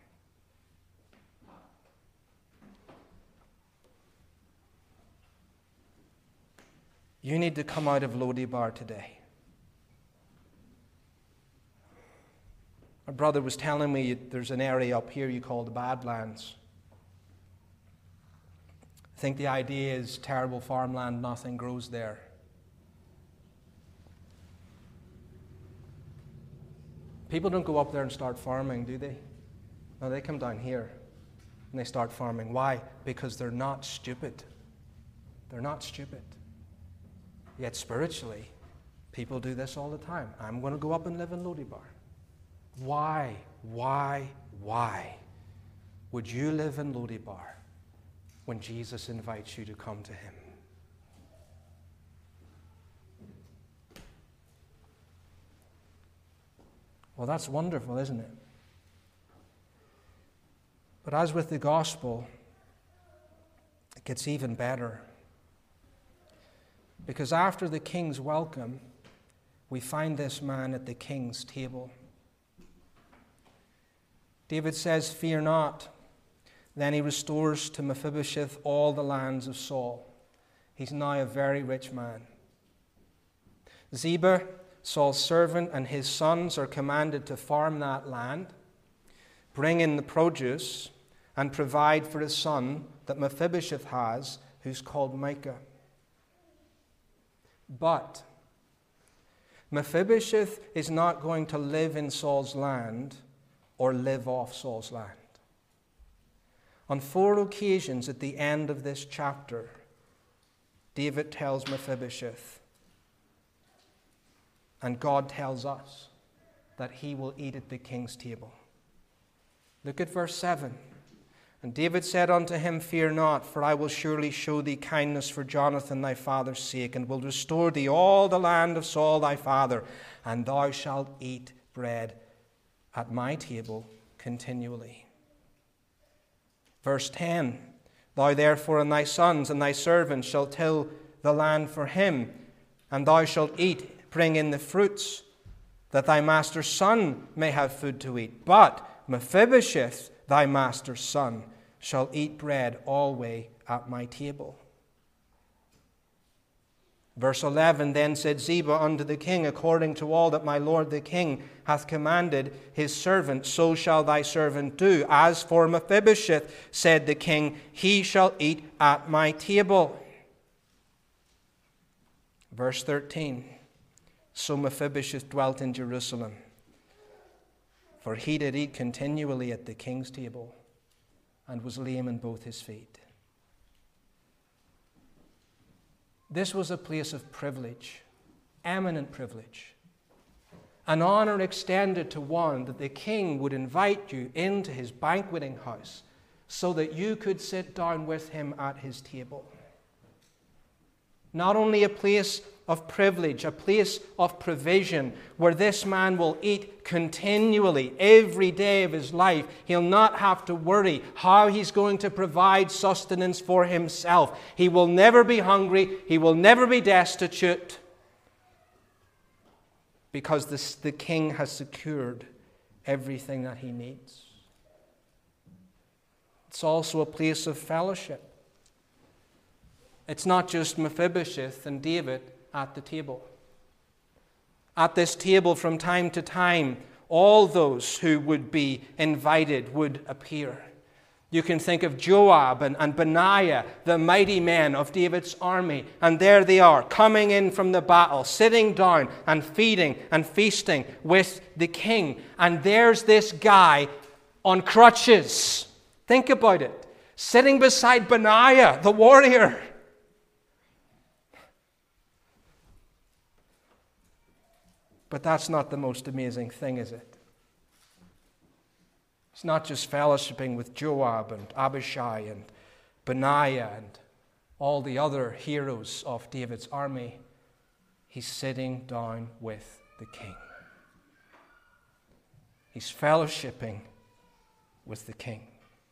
You need to come out of Lo-debar today. My brother was telling me there's an area up here you call the Badlands. I think the idea is terrible farmland, nothing grows there. People don't go up there and start farming, do they? No, they come down here and they start farming. Why? Because they're not stupid. They're not stupid. Yet spiritually, people do this all the time. I'm going to go up and live in Lo-debar. Why, why, why would you live in Lo-debar when Jesus invites you to come to him? Well, that's wonderful, isn't it? But as with the gospel, it gets even better. Because after the king's welcome, we find this man at the king's table. David says, fear not. Then he restores to Mephibosheth all the lands of Saul. He's now a very rich man. Ziba, Saul's servant, and his sons are commanded to farm that land, bring in the produce, and provide for his son that Mephibosheth has, who's called Micah. But Mephibosheth is not going to live in Saul's land or live off Saul's land. On four occasions at the end of this chapter, David tells Mephibosheth, and God tells us, that he will eat at the king's table. Look at verse seven. And David said unto him, fear not, for I will surely show thee kindness for Jonathan thy father's sake, and will restore thee all the land of Saul thy father, and thou shalt eat bread at my table continually. Verse ten, thou therefore and thy sons and thy servants shall till the land for him, and thou shalt eat, bring in the fruits, that thy master's son may have food to eat. But Mephibosheth, thy master's son, shall eat bread alway at my table. Verse eleven, then said Ziba unto the king, according to all that my lord the king hath commanded his servant, so shall thy servant do. As for Mephibosheth, said the king, he shall eat at my table. Verse thirteen, so Mephibosheth dwelt in Jerusalem, for he did eat continually at the king's table, and was lame in both his feet. This was a place of privilege, eminent privilege, an honor extended to one that the king would invite you into his banqueting house so that you could sit down with him at his table. Not only a place of privilege, a place of provision where this man will eat continually every day of his life. He'll not have to worry how he's going to provide sustenance for himself. He will never be hungry. He will never be destitute, because this, the king has secured everything that he needs. It's also a place of fellowship. It's not just Mephibosheth and David at the table. At this table, from time to time, all those who would be invited would appear. You can think of Joab and, and Benaiah, the mighty men of David's army. And there they are, coming in from the battle, sitting down and feeding and feasting with the king. And there's this guy on crutches. Think about it. Sitting beside Benaiah, the warrior. But that's not the most amazing thing, is it? It's not just fellowshipping with Joab and Abishai and Benaiah and all the other heroes of David's army. He's sitting down with the king. He's fellowshipping with the king.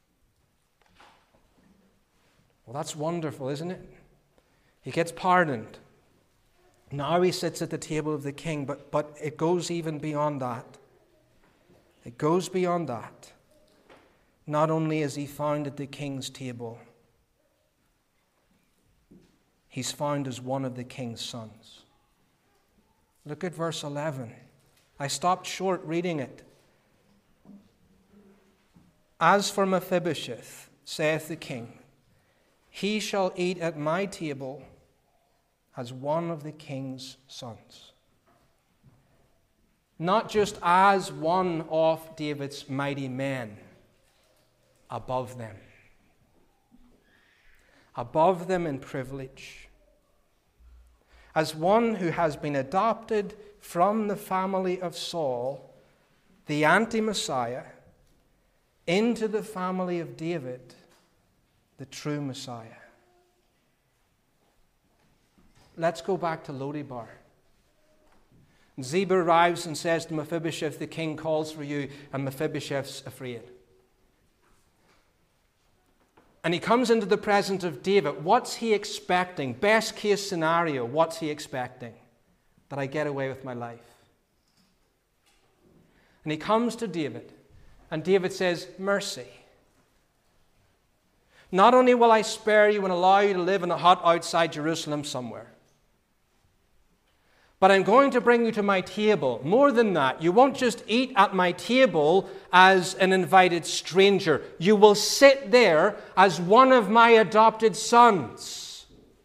Well, that's wonderful, isn't it? He gets pardoned. Now he sits at the table of the king, but, but it goes even beyond that. It goes beyond that. Not only is he found at the king's table, he's found as one of the king's sons. Look at verse eleven. I stopped short reading it. As for Mephibosheth, saith the king, he shall eat at my table as one of the king's sons. Not just as one of David's mighty men, above them. Above them in privilege. As one who has been adopted from the family of Saul, the anti-Messiah, into the family of David, the true Messiah. Let's go back to Lo-debar. Ziba arrives and says to Mephibosheth, the king calls for you, and Mephibosheth's afraid. And he comes into the presence of David. What's he expecting? Best case scenario, what's he expecting? That I get away with my life. And he comes to David, and David says, mercy. Not only will I spare you and allow you to live in a hut outside Jerusalem somewhere, but I'm going to bring you to my table. More than that, you won't just eat at my table as an invited stranger. You will sit there as one of my adopted sons.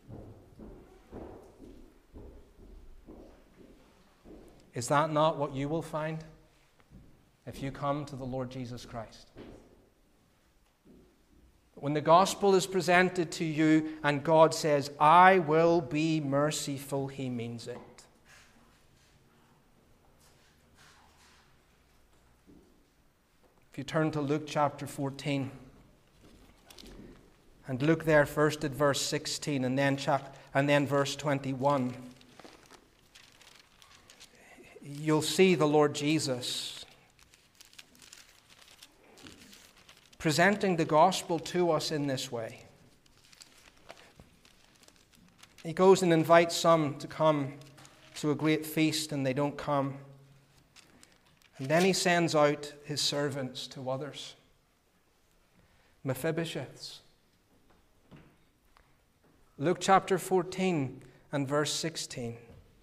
Is that not what you will find if you come to the Lord Jesus Christ? When the gospel is presented to you and God says, I will be merciful, he means it. If you turn to Luke chapter fourteen, and look there first at verse sixteen and then, chap- and then verse twenty-one, you'll see the Lord Jesus presenting the gospel to us in this way. He goes and invites some to come to a great feast, and they don't come. And then he sends out his servants to others. Mephibosheth's. Luke chapter fourteen and verse sixteen.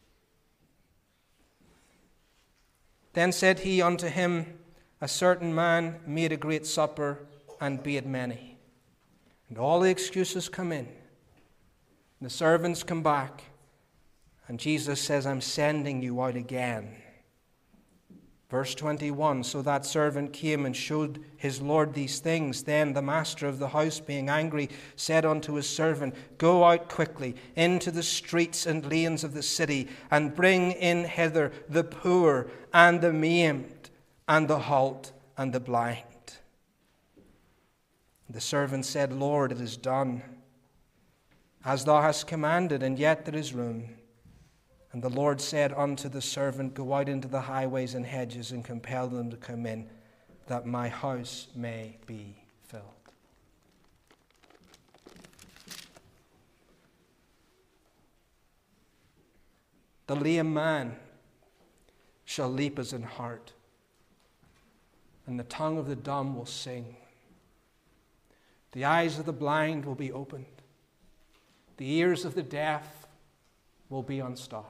Then said he unto him, a certain man made a great supper and bade many. And all the excuses come in. The servants come back. And Jesus says, I'm sending you out again. Verse twenty-one, so that servant came and showed his lord these things. Then the master of the house, being angry, said unto his servant, go out quickly into the streets and lanes of the city, and bring in hither the poor and the maimed and the halt and the blind. The servant said, Lord, it is done, as thou hast commanded, and yet there is room. And the Lord said unto the servant, go out into the highways and hedges and compel them to come in, that my house may be filled. The lame man shall leap as an hart, and the tongue of the dumb will sing. The eyes of the blind will be opened. The ears of the deaf will be unstopped.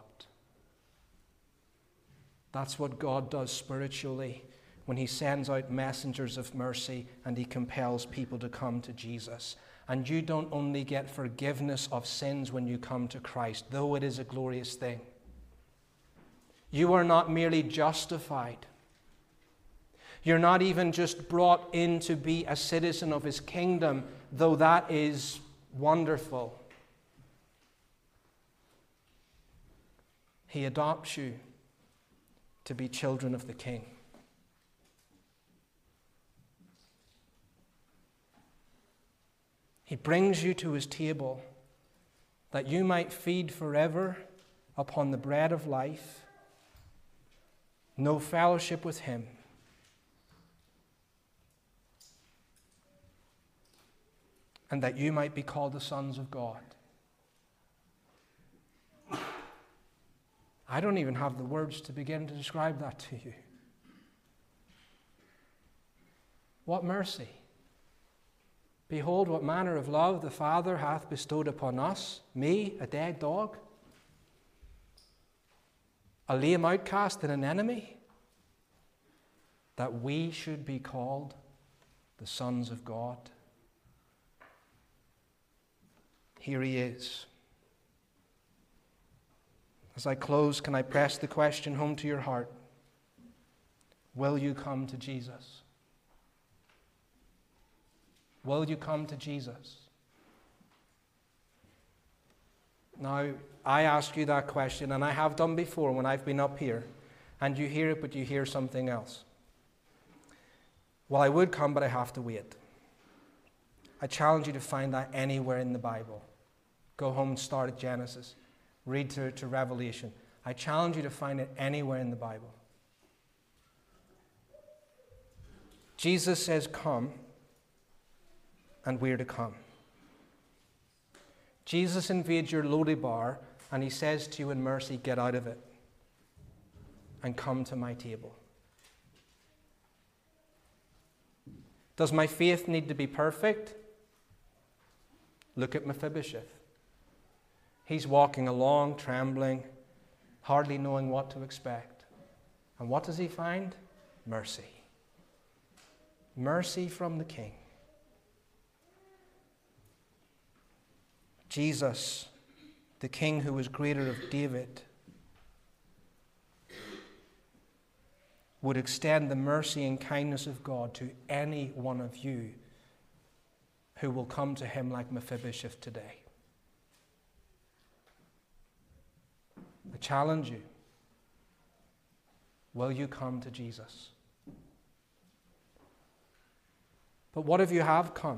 That's what God does spiritually when he sends out messengers of mercy and he compels people to come to Jesus. And you don't only get forgiveness of sins when you come to Christ, though it is a glorious thing. You are not merely justified. You're not even just brought in to be a citizen of his kingdom, though that is wonderful. He adopts you to be children of the King. He brings you to his table that you might feed forever upon the bread of life, know fellowship with him, and that you might be called the sons of God. I don't even have the words to begin to describe that to you. What mercy! Behold, what manner of love the Father hath bestowed upon us, me, a dead dog, a lame outcast and an enemy, that we should be called the sons of God. Here he is. As I close, can I press the question home to your heart? Will you come to Jesus? Will you come to Jesus? Now, I ask you that question, and I have done before when I've been up here, and you hear it, but you hear something else. Well, I would come, but I have to wait. I challenge you to find that anywhere in the Bible. Go home and start at Genesis. Read to, to Revelation. I challenge you to find it anywhere in the Bible. Jesus says, come, and we're to come. Jesus invades your Lo-debar, and he says to you in mercy, get out of it and come to my table. Does my faith need to be perfect? Look at Mephibosheth. He's walking along, trembling, hardly knowing what to expect. And what does he find? Mercy. Mercy from the King. Jesus, the King who was greater of David, would extend the mercy and kindness of God to any one of you who will come to him like Mephibosheth today. I challenge you. Will you come to Jesus? But what if you have come?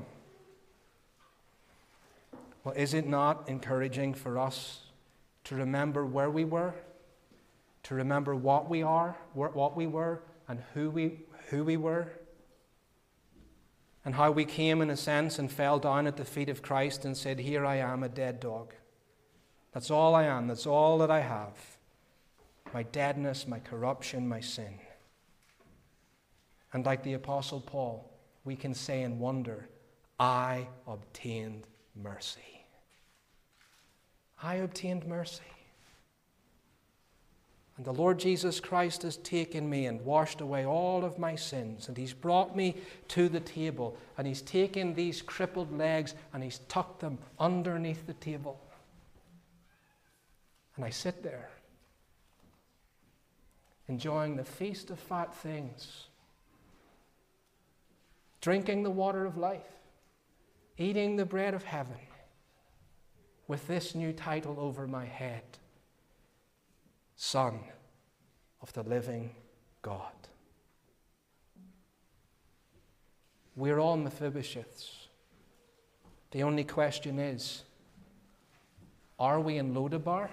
Well, is it not encouraging for us to remember where we were, to remember what we are, what we were, and who we, who we were, and how we came in a sense and fell down at the feet of Christ and said, here I am, a dead dog. That's all I am. That's all that I have. My deadness, my corruption, my sin. And like the Apostle Paul, we can say in wonder, I obtained mercy. I obtained mercy. And the Lord Jesus Christ has taken me and washed away all of my sins. And he's brought me to the table. And he's taken these crippled legs and he's tucked them underneath the table. And I sit there, enjoying the feast of fat things, drinking the water of life, eating the bread of heaven, with this new title over my head, Son of the living God. We're all Mephibosheths. The only question is, are we in Lo-debar?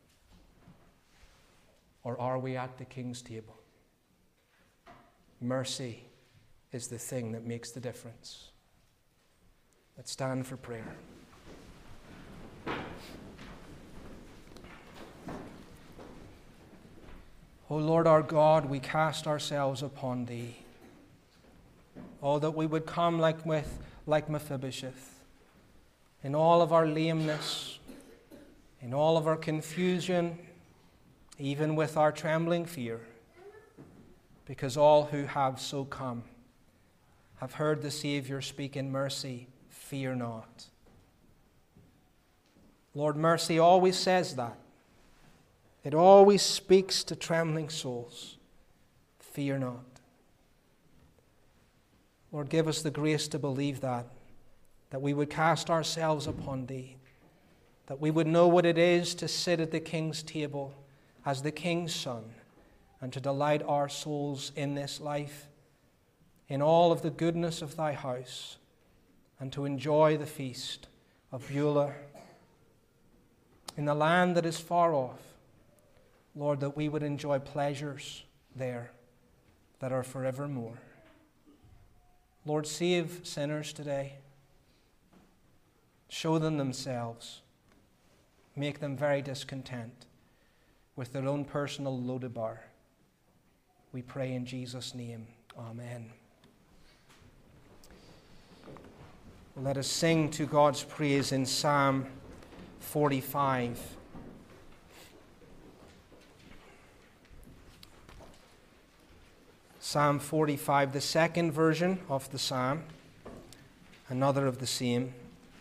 Or are we at the King's table? Mercy is the thing that makes the difference. Let's stand for prayer. O Lord our God, we cast ourselves upon Thee. Oh, that we would come like, with, like Mephibosheth, in all of our lameness, in all of our confusion, even with our trembling fear, because all who have so come have heard the Savior speak in mercy, fear not. Lord, mercy always says that. It always speaks to trembling souls, fear not. Lord, give us the grace to believe that, that we would cast ourselves upon Thee, that we would know what it is to sit at the King's table as the King's Son, and to delight our souls in this life, in all of the goodness of Thy house, and to enjoy the feast of Beulah in the land that is far off. Lord, that we would enjoy pleasures there that are forevermore. Lord, save sinners today. Show them themselves. Make them very discontent with their own personal Lodabar. We pray in Jesus' name. Amen. Let us sing to God's praise in Psalm forty-five. Psalm forty-five, the second version of the psalm, another of the same.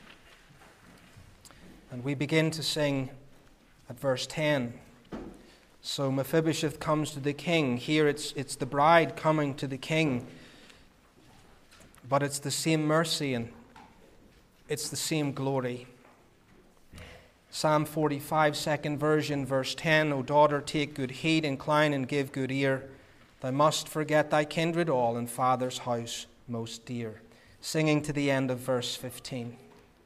And we begin to sing at verse ten. So Mephibosheth comes to the king. Here it's, it's the bride coming to the king. But it's the same mercy and it's the same glory. Psalm forty-five, second version, verse ten. O daughter, take good heed, incline and give good ear. Thou must forget thy kindred all, and father's house most dear. Singing to the end of verse fifteen.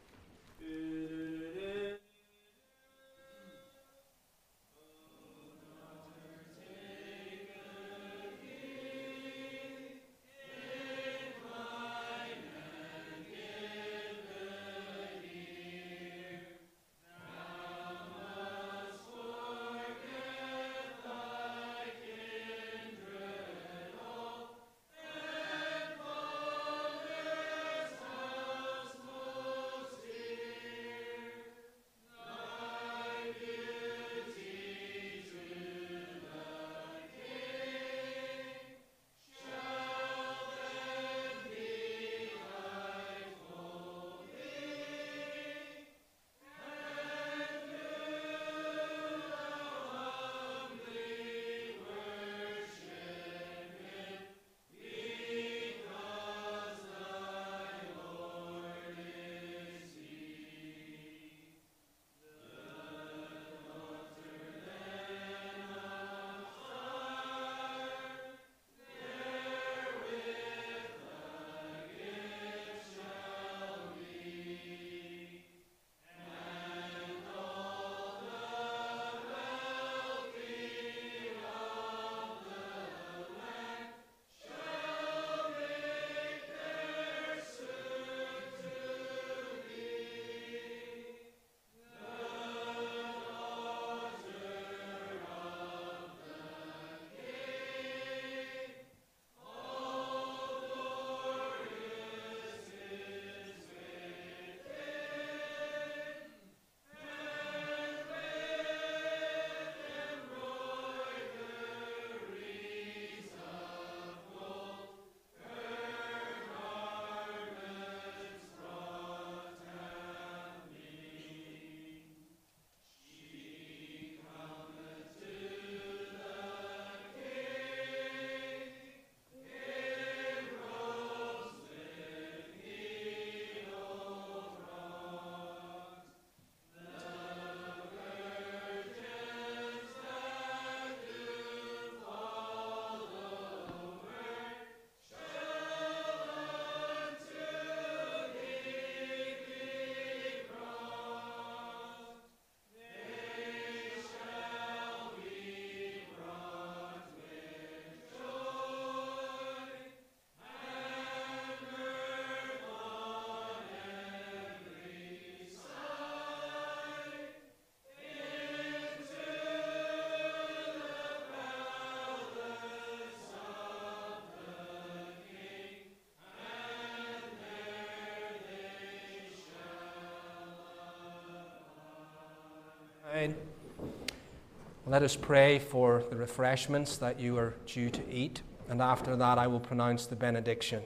Let us pray for the refreshments that you are due to eat, and after that I will pronounce the benediction.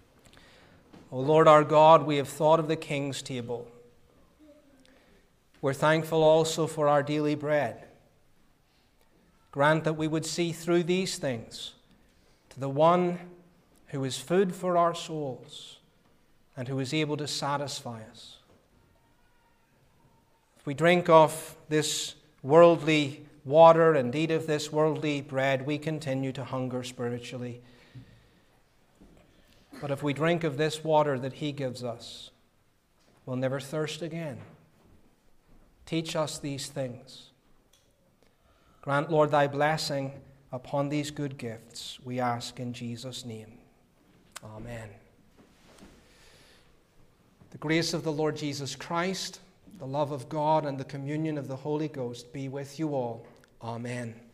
O Lord our God, we have thought of the King's table. We're thankful also for our daily bread. Grant that we would see through these things to the one who is food for our souls and who is able to satisfy us. If we drink of this worldly water and eat of this worldly bread, we continue to hunger spiritually. But if we drink of this water that he gives us, we'll never thirst again. Teach us these things. Grant, Lord, thy blessing upon these good gifts, we ask in Jesus' name. Amen. The grace of the Lord Jesus Christ, the love of God, and the communion of the Holy Ghost be with you all. Amen.